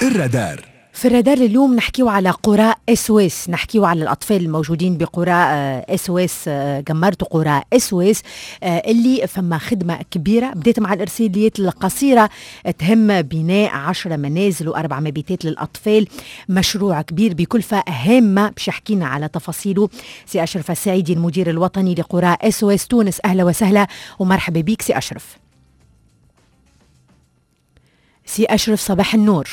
الرادار. في الرادار اليوم نحكيو على قرى SOS، نحكيو على الأطفال الموجودين بقرى SOS جمرت قرى SOS اللي فما خدمة كبيرة بدأت مع الإرساليات القصيرة تهم بناء 10 منازل و4 مبيتات للأطفال، مشروع كبير بكلفة هامة باش يحكينا على تفاصيله سي أشرف السعيدي المدير الوطني لقرى SOS تونس. أهلا وسهلا ومرحبا بك سي أشرف. سي أشرف صباح النور.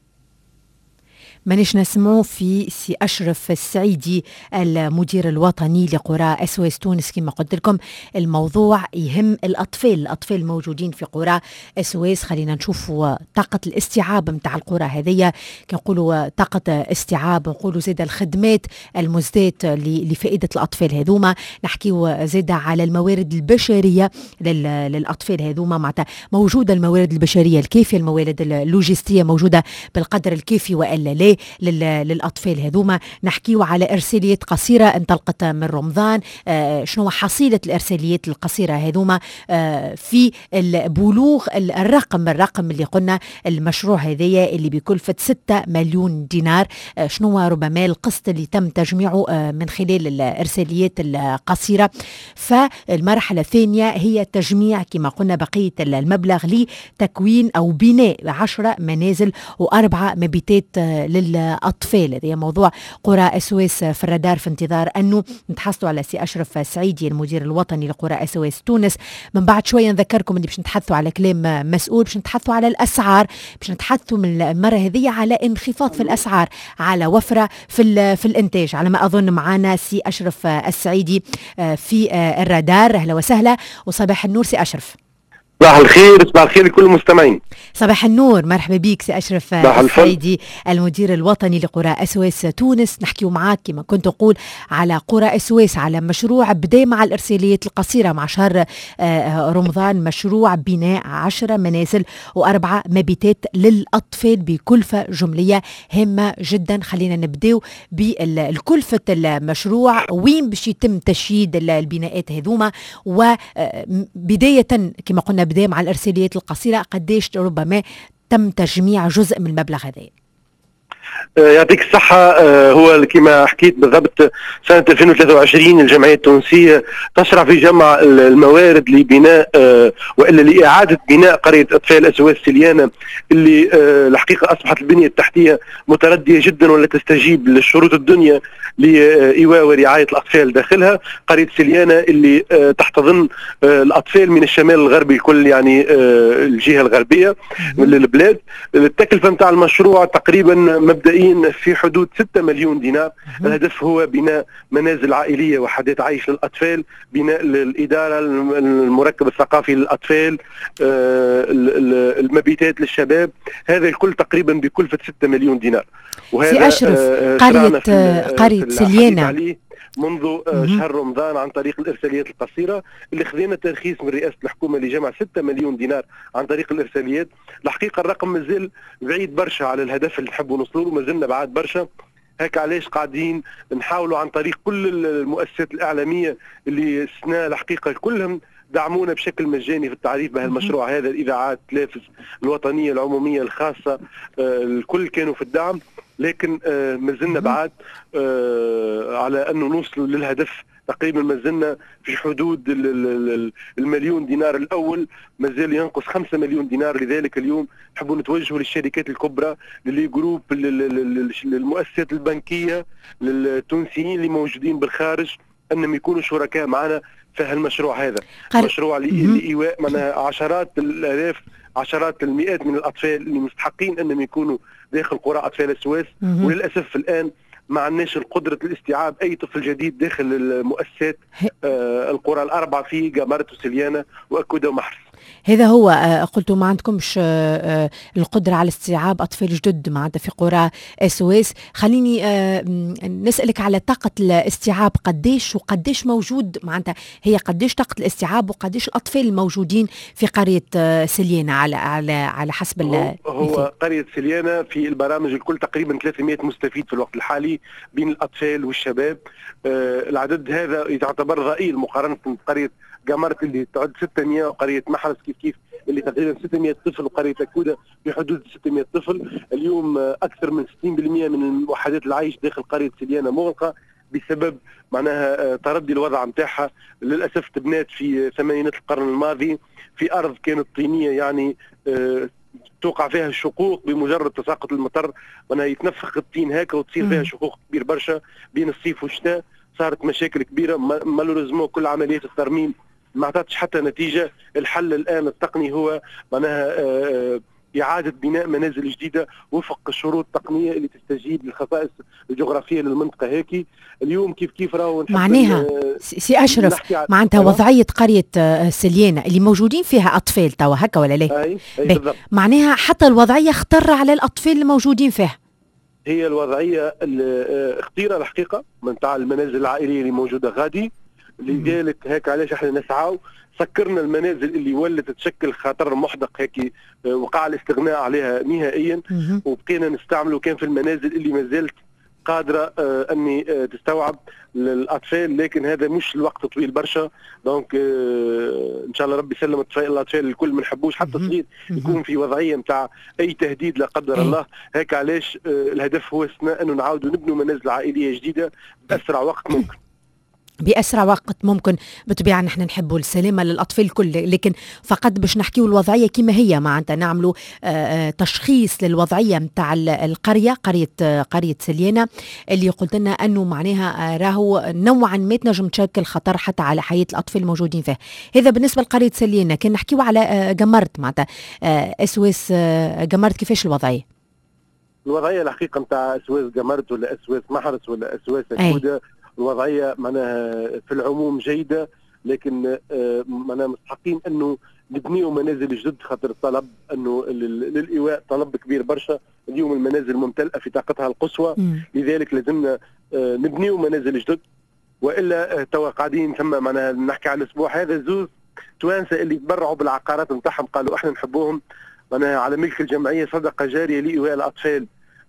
مانيش نسمعوا في سي أشرف السعيدي المدير الوطني لقرى SOS تونس. كما قلت لكم الموضوع يهم الأطفال الموجودين في قرى SOS. خلينا نشوفوا طاقة الاستيعاب متاع القرى هذية، كنقولوا طاقة استيعاب، نقولوا زيادة الخدمات المزدات لفائدة الأطفال هذوما، نحكيوا زيادة على الموارد البشرية للأطفال هذوما، معناتها موجودة الموارد البشرية الكافية، الموارد اللوجستية موجودة بالقدر الكافي وإلا لا للأطفال هذوما. نحكيوا على إرساليات قصيرة انطلقت من رمضان، شنو حصيلة الإرساليات القصيرة هذوما في البلوغ الرقم اللي قلنا المشروع هذايا اللي بكلفة 6 مليون دينار. شنو ربما القسط اللي تم تجميعه من خلال الإرساليات القصيرة. فالمرحلة الثانية هي تجميع كما قلنا بقية المبلغ لتكوين أو بناء 10 منازل و4 مبيتات للأطفال. هذا موضوع قرى SOS في الرادار، في انتظار أنه نتحصلوا على سي أشرف السعيدي المدير الوطني لقرى SOS تونس. من بعد شوية نذكركم أني باش نتحدثوا على كلام مسؤول، باش نتحدثوا على الأسعار، باش نتحدثوا من المرة هذه على انخفاض في الأسعار، على وفرة في الإنتاج، على ما أظن معنا سي أشرف السعيدي في الرادار. أهلا وسهلا وصباح النور سي أشرف. صباح الخير، صباح الخير لكل المستمعين. صباح النور، مرحبا بيك سي أشرف السعيدي المدير الوطني لقرى SOS تونس. نحكيو معاك كما كنت أقول على قرى SOS، على مشروع بدأ مع الإرساليات القصيرة مع شهر رمضان، مشروع بناء 10 منازل و4 مبيتات للأطفال بكلفة جملية هامة جدا. خلينا نبدأ بالكلفة المشروع، وين باش يتم تشييد البناءات هذوما، وبداية كما قلنا بداية مع الإرساليات القصيرة قديش ربما تم تجميع جزء من المبلغ هذا؟ يعطيك الصحة. هو كما حكيت بالضبط سنة 2023 الجمعية التونسية تشرع في جمع الموارد لبناء وإلا لإعادة بناء قرية أطفال SOS سليانة، اللي الحقيقة أصبحت البنية التحتية متردية جدا ولا تستجيب للشروط الدنيا لإيواء ورعاية الأطفال داخلها. قرية سليانة اللي تحتضن الأطفال من الشمال الغربي الكل، يعني الجهة الغربية من البلاد. التكلفة متاع المشروع تقريبا مبدئيا في حدود 6 مليون دينار. الهدف هو بناء منازل عائلية وحدات عيش للأطفال، بناء الإدارة، المركب الثقافي للأطفال، المبيتات للشباب، هذا الكل تقريبا بكلفة 6 مليون دينار. وهذا سي أشرف قرية سليانة منذ شهر رمضان عن طريق الإرساليات القصيرة، اللي خذينا ترخيص من رئاسة الحكومة لجمع 6 مليون دينار عن طريق الإرساليات. الحقيقة الرقم مازال بعيد برشا على الهدف اللي نحبوا نوصلوا، مازلنا بعد برشا. هيك علاش قاعدين نحاولوا عن طريق كل المؤسسات الإعلامية اللي السنة الحقيقة كلهم دعمونا بشكل مجاني في التعريف بهالمشروع هذا، الإذاعات، التلفز الوطنية العمومية الخاصة، الكل كانوا في الدعم. لكن مازلنا بعد على أنه نوصل للهدف. تقريبا مازلنا في حدود المليون دينار الأول، مازال ينقص 5 مليون دينار. لذلك اليوم نحبوا نتوجهوا للشركات الكبرى، للي جروب، للمؤسسات البنكية، للتونسيين اللي موجودين بالخارج، أنهم يكونوا شركاء معنا في هالمشروع هذا. مشروع لإيواء من عشرات الآلاف، عشرات المئات من الأطفال اللي مستحقين أنهم يكونوا داخل قرى أطفال SOS. وللأسف الآن ما عندناش القدرة الاستيعاب أي طفل جديد داخل المؤسسات القرى الأربعة في جمرت وسليانة وأكودة ومحرس. هذا هو قلتوا ما عندكمش القدرة على استيعاب أطفال جدد معناتها في قرى SOS. خليني نسألك على طاقة الاستيعاب قديش وقديش موجود، معناتها هي قديش طاقة الاستيعاب وقديش الأطفال الموجودين في قرية سليانة على حسب هو قرية سليانة في البرامج الكل تقريبا 300 مستفيد في الوقت الحالي بين الأطفال والشباب. العدد هذا يعتبر ضئيل مقارنة بقرية جمرت اللي تعد 600 وقرية محرس كيف اللي تقريبا 600 طفل، وقريه اكوده في حدود 600 طفل. اليوم اكثر من 60% من وحدات العيش داخل قريه سليانه مغلقه بسبب معناها تردي الوضع نتاعها. للاسف تبنات في ثمانينات القرن الماضي في ارض كانت طينيه، يعني توقع فيها الشقوق بمجرد تساقط المطر، معناها يتنفخ الطين هكا وتصير فيها شقوق كبير برشا بين الصيف والشتاء. صارت مشاكل كبيره، مالوريزمون كل عمليات الترميم ما اعطتش حتى نتيجه. الحل الان التقني هو معناها إعادة بناء منازل جديدة وفق الشروط التقنية اللي تستجيب للخصائص الجغرافية للمنطقة هيك. اليوم كيف راهو معناها سي أشرف معناتها وضعية قرية سليانة اللي موجودين فيها أطفال توا هكا ولا لا؟ أي بالضبط. معناها حتى الوضعية اختر على الأطفال الموجودين فيها. هي الوضعية اختيرها الحقيقة من تاع المنازل العائلية اللي موجودة غادي، لذلك هيك علاش احنا نسعاو سكرنا المنازل اللي ولت تشكل خطر محدق هيك وقع الاستغناء عليها نهائيا، وبقينا نستعملوا كان في المنازل اللي ما زالت قادره اني تستوعب الاطفال، لكن هذا مش الوقت طويل برشا. دونك ان شاء الله ربي يسلم الاطفال الكل، ما نحبوش حتى صغير يكون في وضعيه نتاع اي تهديد لا قدر الله. هيك علاش الهدف هو انه نعاودوا نبنوا منازل عائليه جديده باسرع وقت ممكن. بأسرع وقت ممكن. بالطبيعة نحن نحبوا السلامة للأطفال الكل، لكن فقط باش نحكيو الوضعية كما هي معناتها نعملوا تشخيص للوضعية متاع القرية، قرية سليانة اللي قلت لنا أنه معناها راهو نوعا ما تنجم تشكل خطر حتى على حياة الأطفال الموجودين فيه. هذا بالنسبة لقرية سليانة. كان نحكيو على جمرت معناتها أسواس جمرت، كيفاش الوضعية؟ الوضعية الحقيقة متاع أسواس جمرت ولا أسواس محرس ولا أسواس أكودة، الوضعيه معناها في العموم جيده، لكن معناها مستحقين انه نبنيوا منازل جدد، خاطر الطلب انه للايواء طلب كبير برشا. اليوم المنازل ممتلئه في طاقتها القصوى، لذلك لازمنا نبنيوا منازل جدد، والا توا قاعدين ثم معناها نحكي على الاسبوع هذا زوز توانسه اللي تبرعوا بالعقارات نتاعهم قالوا احنا نحبوهم معناها على ملك الجمعيه صدقه جاريه لايواء الاطفال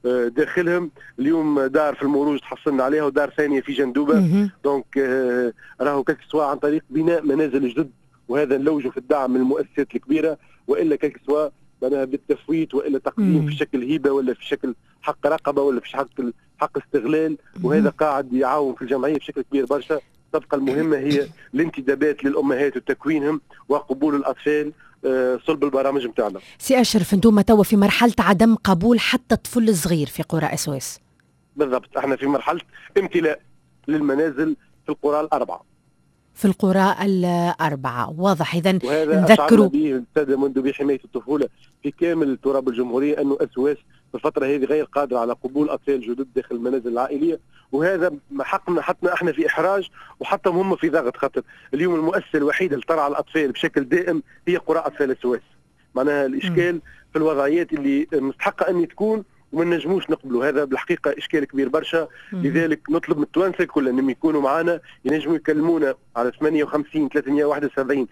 داخلهم. اليوم دار في المروج تحصلنا عليها ودار ثانيه في جندوبه. دونك راهو كلك سواء عن طريق بناء منازل جدد، وهذا نلوجه في الدعم من المؤسسات الكبيره، والا كلك سواء معناها بالتفويت والا تقديم في شكل هبه ولا في شكل حق رقبه ولا في حق استغلال، وهذا قاعد يعاون في الجمعيه بشكل كبير برشا. تبقى المهمه هي الانتدابات للامهات وتكوينهم وقبول الاطفال صلب البرامج نتاعنا. سي أشرف، انتم توا في مرحله عدم قبول حتى طفل صغير في قرى اسواس. بالضبط، احنا في مرحله امتلاء للمنازل في القرى الاربعه. في القرى الاربعه، واضح. اذا نذكروا به الساده منذ بحمايه الطفوله في كامل التراب الجمهوريه انه اسواس في الفتره هذه غير قادره على قبول اطفال جدد داخل المنازل العائليه، وهذا حقنا حتى احنا في احراج وحتى هم في ضغط، خاطر اليوم المؤسسه الوحيده اللي ترعى الاطفال بشكل دائم هي قرى اطفال اسواس. معناها الاشكال في الوضعيات اللي مستحقه ان تكون وما نجموش نقبلوا، هذا بالحقيقه اشكال كبير برشا. لذلك نطلب من التوانسه الكل انهم يكونوا معنا، ينجموا يكلمونا على 58 371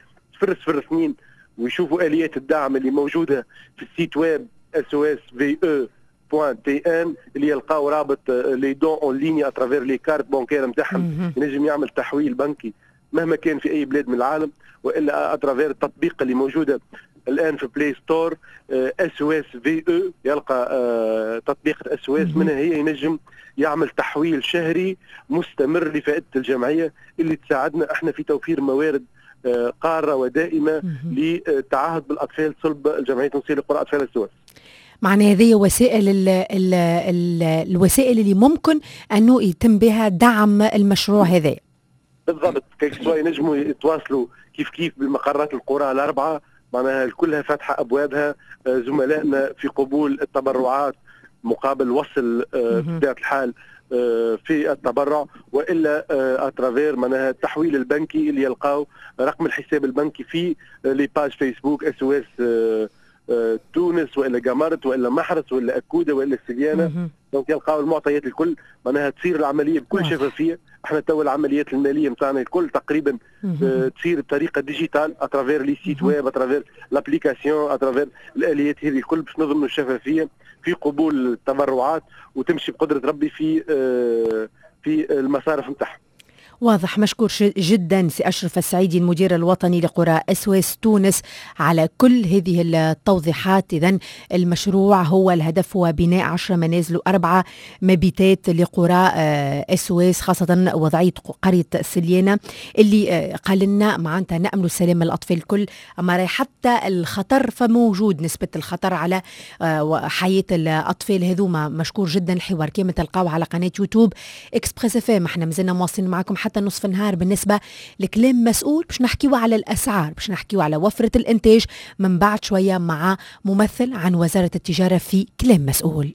002 ويشوفوا اليات الدعم اللي موجوده في السيت ويب SOSVE.tn اللي يلقاو رابط لي دون اون ليني اترافير لي كارت بانكير نتاعهم، ينجم يعمل تحويل بنكي مهما كان في اي بلاد من العالم، والا اترافير التطبيق اللي موجوده الان في بلاي ستور SOSVE يلقى تطبيق SOS منها هي ينجم يعمل تحويل شهري مستمر لفائده الجمعيه اللي تساعدنا احنا في توفير موارد قاره ودائمه للتعهد بالاطفال صلب الجمعيه التونسيه لقرى اطفال السواس. معنى هذه وسائل الوسائل اللي ممكن انه يتم بها دعم المشروع هذا. بالضبط، كيف سواء ينجموا يتواصلوا كيف بالمقرات القرى الاربعه، معناها كلها فاتحه ابوابها، زملائنا في قبول التبرعات مقابل وصل بطبيعه الحال في التبرع، والا اترافير معناها التحويل البنكي اللي يلقاو رقم الحساب البنكي في لي باج فيسبوك SOS تونس والا جمرت والا محرس والا اكوده والا سليانه. دونك يلقاو المعطيات الكل، معناها تصير العمليه بكل شفافيه. احنا تو العمليات الماليه نتاعنا الكل تقريبا تصير بطريقه ديجيتال اترافير لي سيت ويب، اترافير لابليكاسيون، اترافير الاليات هذه الكل باش نضمنوا الشفافيه في قبول التبرعات وتمشي بقدره ربي في المصارف نتاعها. واضح. مشكور جدا سي أشرف السعيدي المدير الوطني لقرى SOS تونس على كل هذه التوضيحات. إذن المشروع هو الهدف هو بناء 10 منازل و4 مبيتات لقرى SOS، خاصة وضعية قرية سليانة اللي قال لنا معناتها نأمل سلام الأطفال الكل، أما حتى الخطر فموجود، نسبة الخطر على حياة الأطفال هذوما. مشكور جدا. الحوار كما تلقاو على قناة يوتيوب إكسبريس اف ام. احنا مازلنا مواصلين معكم حتى نصف النهار. بالنسبة لكلام مسؤول باش نحكيو على الأسعار، باش نحكيو على وفرة الإنتاج من بعد شوية مع ممثل عن وزارة التجارة في كلام مسؤول.